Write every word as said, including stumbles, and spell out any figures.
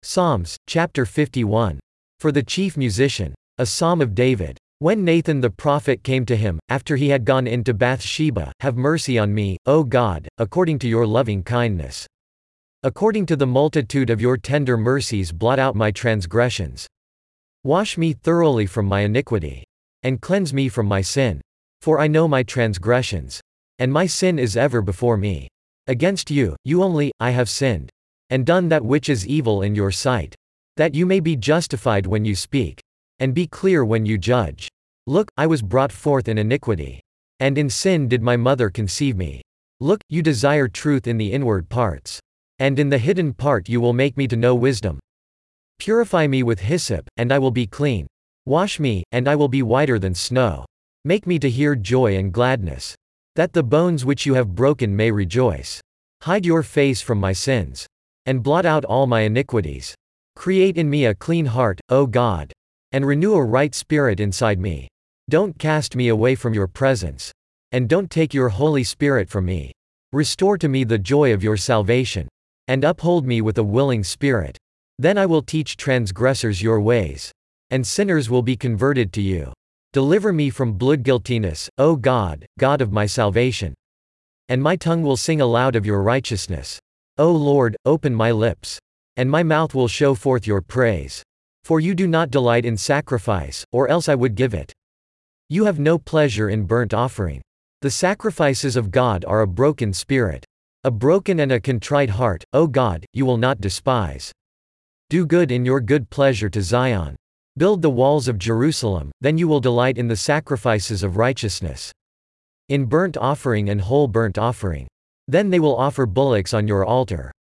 Psalms, chapter fifty-one. For the chief musician. A psalm of David. When Nathan the prophet came to him, after he had gone into Bathsheba, "Have mercy on me, O God, according to your loving kindness. According to the multitude of your tender mercies blot out my transgressions. Wash me thoroughly from my iniquity. And cleanse me from my sin. For I know my transgressions. And my sin is ever before me. Against you, you only, I have sinned. And done that which is evil in your sight. That you may be justified when you speak. And be clear when you judge. Look, I was brought forth in iniquity. And in sin did my mother conceive me. Look, you desire truth in the inward parts. And in the hidden part you will make me to know wisdom. Purify me with hyssop, and I will be clean. Wash me, and I will be whiter than snow. Make me to hear joy and gladness. That the bones which you have broken may rejoice. Hide your face from my sins. And blot out all my iniquities. Create in me a clean heart, O God. And renew a right spirit inside me. Don't cast me away from your presence. And don't take your Holy Spirit from me. Restore to me the joy of your salvation. And uphold me with a willing spirit. Then I will teach transgressors your ways. And sinners will be converted to you. Deliver me from bloodguiltiness, O God, God of my salvation. And my tongue will sing aloud of your righteousness. O Lord, open my lips. And my mouth will show forth your praise. For you do not delight in sacrifice, or else I would give it. You have no pleasure in burnt offering. The sacrifices of God are a broken spirit. A broken and a contrite heart, O God, you will not despise. Do good in your good pleasure to Zion. Build the walls of Jerusalem, then you will delight in the sacrifices of righteousness. In burnt offering and whole burnt offering. Then they will offer bullocks on your altar.